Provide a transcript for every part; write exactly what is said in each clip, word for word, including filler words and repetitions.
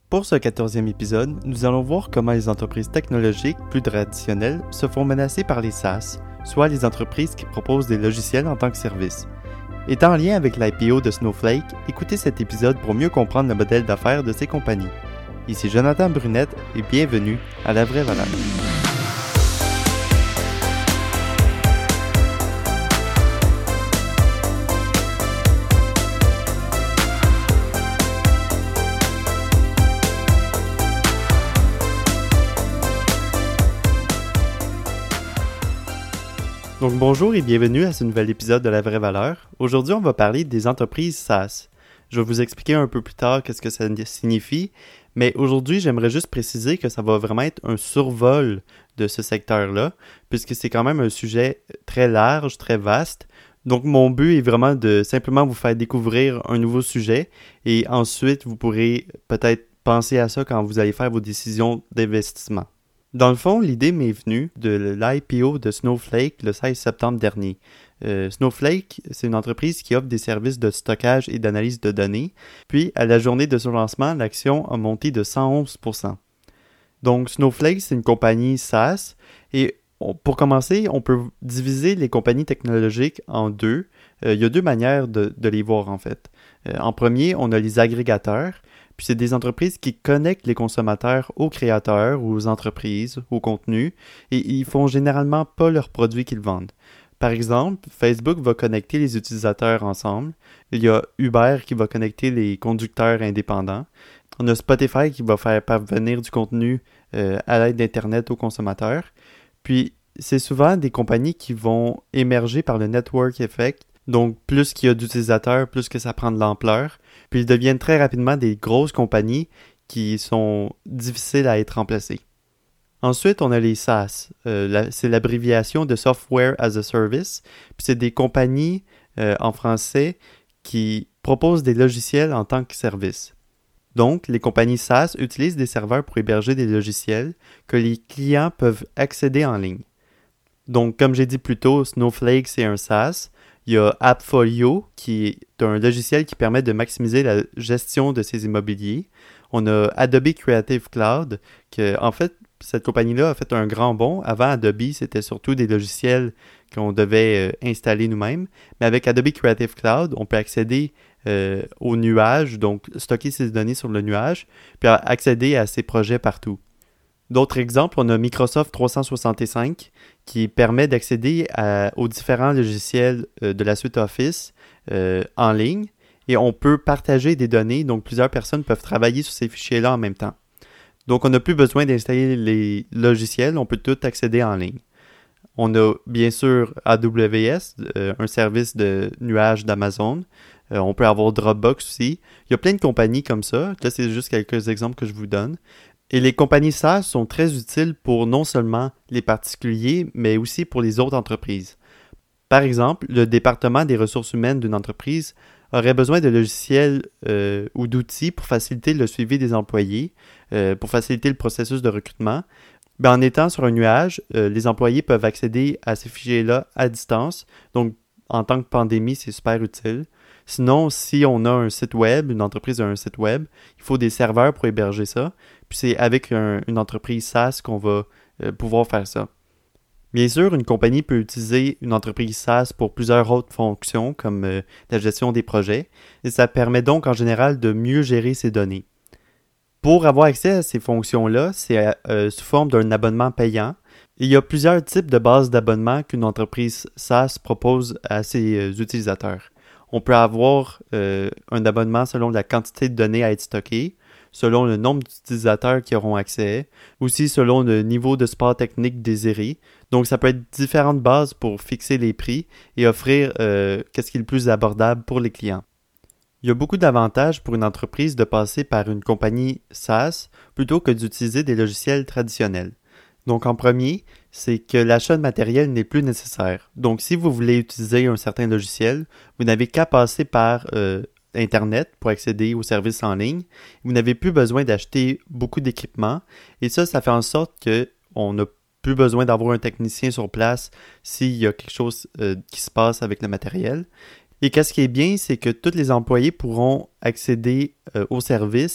Pour ce quatorzième épisode, nous allons voir comment les entreprises technologiques plus traditionnelles se font menacer par les SaaS, soit les entreprises qui proposent des logiciels en tant que service. Étant en lien avec l'I P O de Snowflake, écoutez cet épisode pour mieux comprendre le modèle d'affaires de ces compagnies. Ici Jonathan Brunette et bienvenue à La Vraie Valeur. Donc bonjour et bienvenue à ce nouvel épisode de La Vraie Valeur. Aujourd'hui, on va parler des entreprises SaaS. Je vais vous expliquer un peu plus tard qu'est-ce que ça signifie, mais aujourd'hui, j'aimerais juste préciser que ça va vraiment être un survol de ce secteur-là, puisque c'est quand même un sujet très large, très vaste. Donc mon but est vraiment de simplement vous faire découvrir un nouveau sujet et ensuite, vous pourrez peut-être penser à ça quand vous allez faire vos décisions d'investissement. Dans le fond, l'idée m'est venue de l'I P O de Snowflake le seize septembre dernier. Euh, Snowflake, c'est une entreprise qui offre des services de stockage et d'analyse de données. Puis, à la journée de son lancement, l'action a monté de cent onze pour cent. Donc, Snowflake, c'est une compagnie SaaS. Et on, pour commencer, on peut diviser les compagnies technologiques en deux. Euh, il y a deux manières de, de les voir, en fait. Euh, en premier, on a les agrégateurs. Puis c'est des entreprises qui connectent les consommateurs aux créateurs, aux entreprises, au contenu, et ils font généralement pas leurs produits qu'ils vendent. Par exemple, Facebook va connecter les utilisateurs ensemble. Il y a Uber qui va connecter les conducteurs indépendants. On a Spotify qui va faire parvenir du contenu euh, à l'aide d'Internet aux consommateurs. Puis c'est souvent des compagnies qui vont émerger par le network effect. Donc, plus qu'il y a d'utilisateurs, plus que ça prend de l'ampleur. Puis, ils deviennent très rapidement des grosses compagnies qui sont difficiles à être remplacées. Ensuite, on a les SaaS. Euh, la, c'est l'abréviation de Software as a Service. Puis, c'est des compagnies euh, en français qui proposent des logiciels en tant que service. Donc, les compagnies SaaS utilisent des serveurs pour héberger des logiciels que les clients peuvent accéder en ligne. Donc, comme j'ai dit plus tôt, Snowflake, c'est un SaaS. Il y a AppFolio, qui est un logiciel qui permet de maximiser la gestion de ses immobiliers. On a Adobe Creative Cloud, que en fait, cette compagnie-là a fait un grand bond. Avant, Adobe, c'était surtout des logiciels qu'on devait euh, installer nous-mêmes. Mais avec Adobe Creative Cloud, on peut accéder euh, au nuage, donc stocker ses données sur le nuage, puis accéder à ses projets partout. D'autres exemples, on a Microsoft trois cent soixante-cinq qui permet d'accéder à, aux différents logiciels euh, de la suite Office euh, en ligne et on peut partager des données, donc plusieurs personnes peuvent travailler sur ces fichiers-là en même temps. Donc on n'a plus besoin d'installer les logiciels, on peut tout accéder en ligne. On a bien sûr A W S, euh, un service de nuage d'Amazon. Euh, on peut avoir Dropbox aussi. Il y a plein de compagnies comme ça. Là, c'est juste quelques exemples que je vous donne. Et les compagnies SaaS sont très utiles pour non seulement les particuliers, mais aussi pour les autres entreprises. Par exemple, le département des ressources humaines d'une entreprise aurait besoin de logiciels euh, ou d'outils pour faciliter le suivi des employés, euh, pour faciliter le processus de recrutement. Ben, en étant sur un nuage, euh, les employés peuvent accéder à ces fichiers-là à distance. Donc, en tant que pandémie, c'est super utile. Sinon, si on a un site web, une entreprise a un site web, il faut des serveurs pour héberger ça. Puis c'est avec un, une entreprise SaaS qu'on va euh, pouvoir faire ça. Bien sûr, une compagnie peut utiliser une entreprise SaaS pour plusieurs autres fonctions, comme euh, la gestion des projets, et ça permet donc en général de mieux gérer ses données. Pour avoir accès à ces fonctions-là, c'est euh, sous forme d'un abonnement payant. Il y a plusieurs types de bases d'abonnement qu'une entreprise SaaS propose à ses euh, utilisateurs. On peut avoir euh, un abonnement selon la quantité de données à être stockées, selon le nombre d'utilisateurs qui auront accès, aussi selon le niveau de support technique désiré. Donc, ça peut être différentes bases pour fixer les prix et offrir euh, qu'est-ce qui est le plus abordable pour les clients. Il y a beaucoup d'avantages pour une entreprise de passer par une compagnie SaaS plutôt que d'utiliser des logiciels traditionnels. Donc, en premier, c'est que l'achat de matériel n'est plus nécessaire. Donc, si vous voulez utiliser un certain logiciel, vous n'avez qu'à passer par euh, Internet pour accéder aux services en ligne. Vous n'avez plus besoin d'acheter beaucoup d'équipements. Et ça, ça fait en sorte qu'on n'a plus besoin d'avoir un technicien sur place s'il y a quelque chose euh, qui se passe avec le matériel. Et qu'est-ce qui est bien, c'est que tous les employés pourront accéder euh, aux services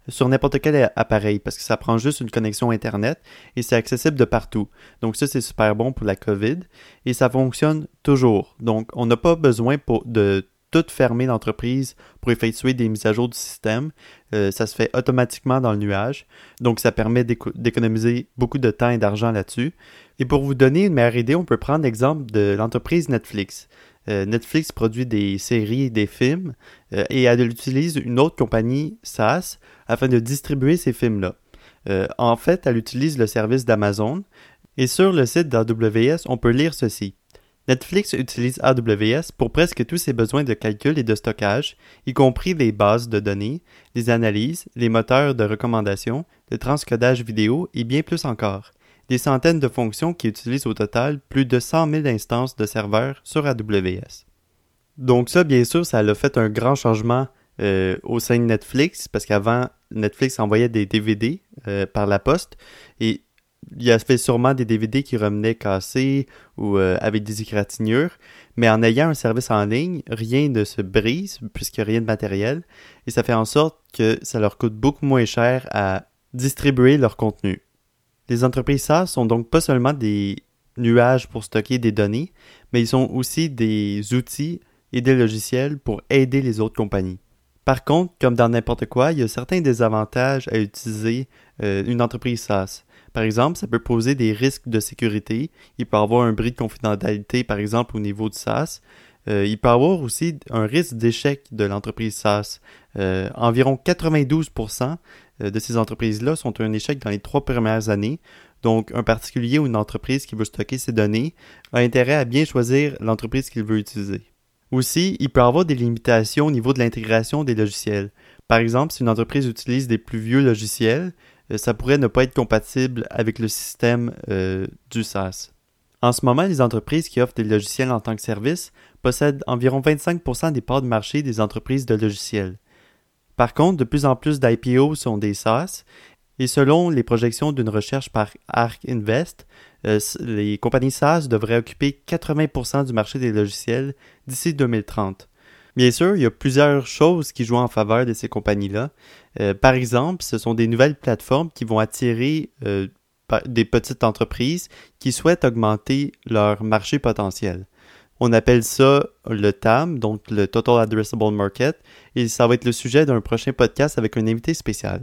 sur n'importe quel appareil parce que ça prend juste une connexion Internet et c'est accessible de partout. Donc ça, c'est super bon pour la COVID et ça fonctionne toujours. Donc, on n'a pas besoin pour, de tout fermer l'entreprise pour effectuer des mises à jour du système. Euh, ça se fait automatiquement dans le nuage. Donc, ça permet d'éco- d'économiser beaucoup de temps et d'argent là-dessus. Et pour vous donner une meilleure idée, on peut prendre l'exemple de l'entreprise Netflix. Euh, Netflix produit des séries et des films euh, et elle utilise une autre compagnie SaaS afin de distribuer ces films-là. Euh, en fait, elle utilise le service d'Amazon et sur le site d'A W S, on peut lire ceci. Netflix utilise A W S pour presque tous ses besoins de calcul et de stockage, y compris les bases de données, les analyses, les moteurs de recommandation, le transcodage vidéo et bien plus encore. Des centaines de fonctions qui utilisent au total plus de cent mille instances de serveurs sur A W S. Donc ça, bien sûr, ça a fait un grand changement euh, au sein de Netflix, parce qu'avant, Netflix envoyait des D V D euh, par la poste, et il y a fait sûrement des D V D qui revenaient cassés ou euh, avec des égratignures, mais en ayant un service en ligne, rien ne se brise puisqu'il n'y a rien de matériel et ça fait en sorte que ça leur coûte beaucoup moins cher à distribuer leur contenu. Les entreprises SaaS sont donc pas seulement des nuages pour stocker des données, mais ils sont aussi des outils et des logiciels pour aider les autres compagnies. Par contre, comme dans n'importe quoi, il y a certains désavantages à utiliser euh, une entreprise SaaS. Par exemple, ça peut poser des risques de sécurité. Il peut y avoir un bris de confidentialité, par exemple, au niveau du SaaS. Euh, il peut y avoir aussi un risque d'échec de l'entreprise SaaS. Euh, environ quatre-vingt-douze pour cent de ces entreprises-là sont un échec dans les trois premières années. Donc, un particulier ou une entreprise qui veut stocker ses données a intérêt à bien choisir l'entreprise qu'il veut utiliser. Aussi, il peut y avoir des limitations au niveau de l'intégration des logiciels. Par exemple, si une entreprise utilise des plus vieux logiciels, ça pourrait ne pas être compatible avec le système euh, du SaaS. En ce moment, les entreprises qui offrent des logiciels en tant que service possèdent environ vingt-cinq pour cent des parts de marché des entreprises de logiciels. Par contre, de plus en plus d'I P O sont des SaaS, et selon les projections d'une recherche par Arc Invest, euh, les compagnies SaaS devraient occuper quatre-vingts pour cent du marché des logiciels d'ici deux mille trente. Bien sûr, il y a plusieurs choses qui jouent en faveur de ces compagnies-là. Euh, par exemple, ce sont des nouvelles plateformes qui vont attirer euh, des petites entreprises qui souhaitent augmenter leur marché potentiel. On appelle ça le T A M, donc le Total Addressable Market, et ça va être le sujet d'un prochain podcast avec un invité spécial.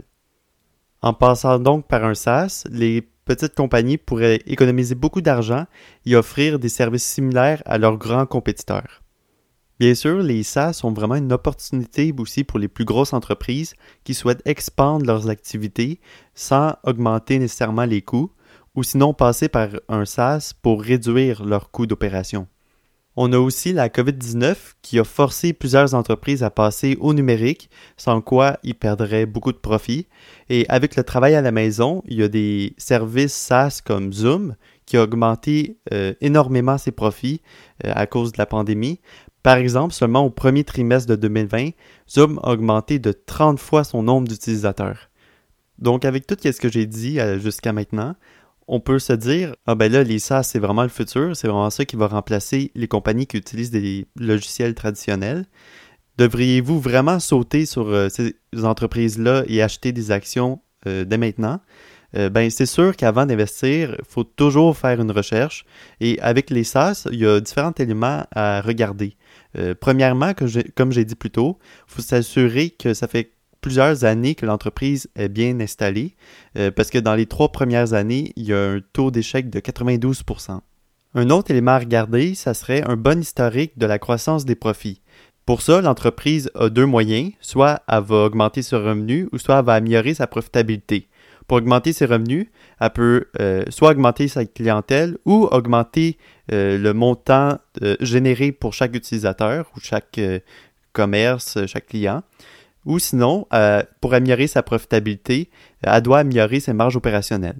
En passant donc par un SaaS, les petites compagnies pourraient économiser beaucoup d'argent et offrir des services similaires à leurs grands compétiteurs. Bien sûr, les SaaS sont vraiment une opportunité aussi pour les plus grosses entreprises qui souhaitent expandre leurs activités sans augmenter nécessairement les coûts ou sinon passer par un SaaS pour réduire leurs coûts d'opération. On a aussi la covid dix-neuf qui a forcé plusieurs entreprises à passer au numérique, sans quoi ils perdraient beaucoup de profits. Et avec le travail à la maison, il y a des services SaaS comme Zoom qui a augmenté euh, énormément ses profits euh, à cause de la pandémie. Par exemple, seulement au premier trimestre de deux mille vingt, Zoom a augmenté de trente fois son nombre d'utilisateurs. Donc, avec tout ce que j'ai dit euh, jusqu'à maintenant, on peut se dire, ah ben là, les SaaS, c'est vraiment le futur, c'est vraiment ça qui va remplacer les compagnies qui utilisent des logiciels traditionnels. Devriez-vous vraiment sauter sur euh, ces entreprises-là et acheter des actions euh, dès maintenant? Euh, ben, c'est sûr qu'avant d'investir, il faut toujours faire une recherche. Et avec les SaaS, il y a différents éléments à regarder. Euh, premièrement, que j'ai, comme j'ai dit plus tôt, il faut s'assurer que ça fait plusieurs années que l'entreprise est bien installée, euh, parce que dans les trois premières années, il y a un taux d'échec de quatre-vingt-douze pour cent. Un autre élément à regarder, ça serait un bon historique de la croissance des profits. Pour ça, l'entreprise a deux moyens, soit elle va augmenter ses revenus ou soit elle va améliorer sa profitabilité. Pour augmenter ses revenus, elle peut euh, soit augmenter sa clientèle ou augmenter euh, le montant euh, généré pour chaque utilisateur ou chaque euh, commerce, chaque client. Ou sinon, euh, pour améliorer sa profitabilité, elle doit améliorer ses marges opérationnelles.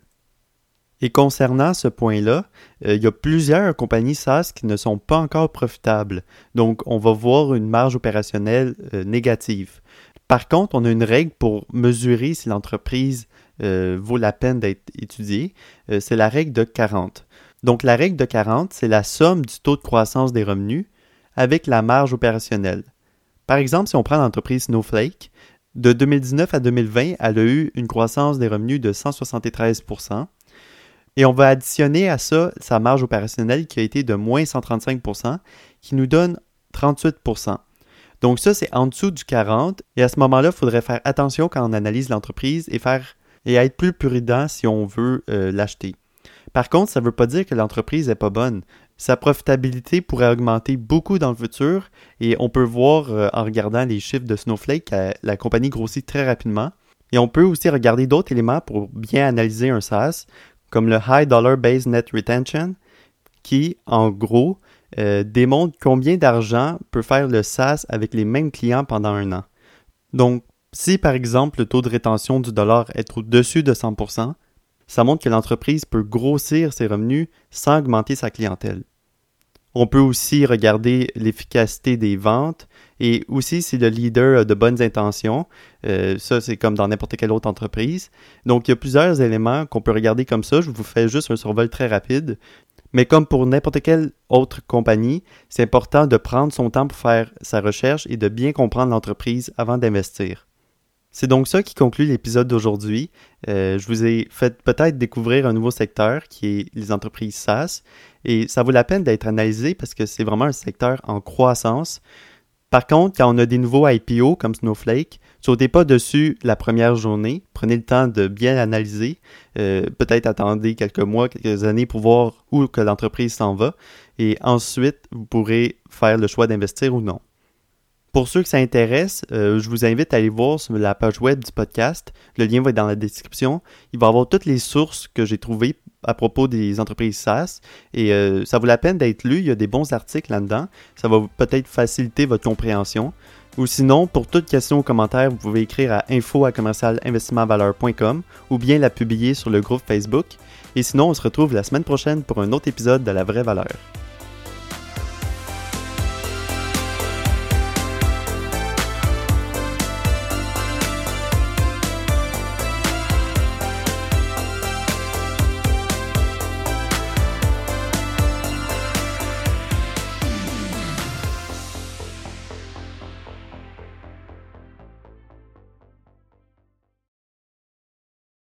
Et concernant ce point-là, euh, il y a plusieurs compagnies SaaS qui ne sont pas encore profitables. Donc, on va voir une marge opérationnelle euh, négative. Par contre, on a une règle pour mesurer si l'entreprise euh, vaut la peine d'être étudiée. Euh, c'est la règle de quarante. Donc, la règle de quarante, c'est la somme du taux de croissance des revenus avec la marge opérationnelle. Par exemple, si on prend l'entreprise Snowflake, De deux mille dix-neuf à deux mille vingt, elle a eu une croissance des revenus de cent soixante-treize pour cent. Et on va additionner à ça sa marge opérationnelle qui a été de moins cent trente-cinq pour cent, qui nous donne trente-huit pour cent. Donc ça, c'est en dessous du quarante. Et à ce moment-là, il faudrait faire attention quand on analyse l'entreprise et faire et être plus prudent si on veut euh, l'acheter. Par contre, ça ne veut pas dire que l'entreprise n'est pas bonne. Sa profitabilité pourrait augmenter beaucoup dans le futur et on peut voir euh, en regardant les chiffres de Snowflake que la compagnie grossit très rapidement. Et on peut aussi regarder d'autres éléments pour bien analyser un SaaS, comme le High Dollar Based Net Retention, qui, en gros, euh, démontre combien d'argent peut faire le SaaS avec les mêmes clients pendant un an. Donc, si par exemple le taux de rétention du dollar est au-dessus de cent pour cent, ça montre que l'entreprise peut grossir ses revenus sans augmenter sa clientèle. On peut aussi regarder l'efficacité des ventes et aussi si le leader a de bonnes intentions. Euh, ça, c'est comme dans n'importe quelle autre entreprise. Donc, il y a plusieurs éléments qu'on peut regarder comme ça. Je vous fais juste un survol très rapide. Mais comme pour n'importe quelle autre compagnie, c'est important de prendre son temps pour faire sa recherche et de bien comprendre l'entreprise avant d'investir. C'est donc ça qui conclut l'épisode d'aujourd'hui. Euh, je vous ai fait peut-être découvrir un nouveau secteur qui est les entreprises SaaS et ça vaut la peine d'être analysé parce que c'est vraiment un secteur en croissance. Par contre, quand on a des nouveaux I P O comme Snowflake, sautez pas dessus la première journée. Prenez le temps de bien l'analyser. Euh, peut-être attendez quelques mois, quelques années pour voir où que l'entreprise s'en va et ensuite vous pourrez faire le choix d'investir ou non. Pour ceux que ça intéresse, euh, je vous invite à aller voir sur la page web du podcast. Le lien va être dans la description. Il va y avoir toutes les sources que j'ai trouvées à propos des entreprises SaaS. Et euh, ça vaut la peine d'être lu. Il y a des bons articles là-dedans. Ça va peut-être faciliter votre compréhension. Ou sinon, pour toute question ou commentaire, vous pouvez écrire à info à commercial investissement valeur point com ou bien la publier sur le groupe Facebook. Et sinon, on se retrouve la semaine prochaine pour un autre épisode de La Vraie Valeur.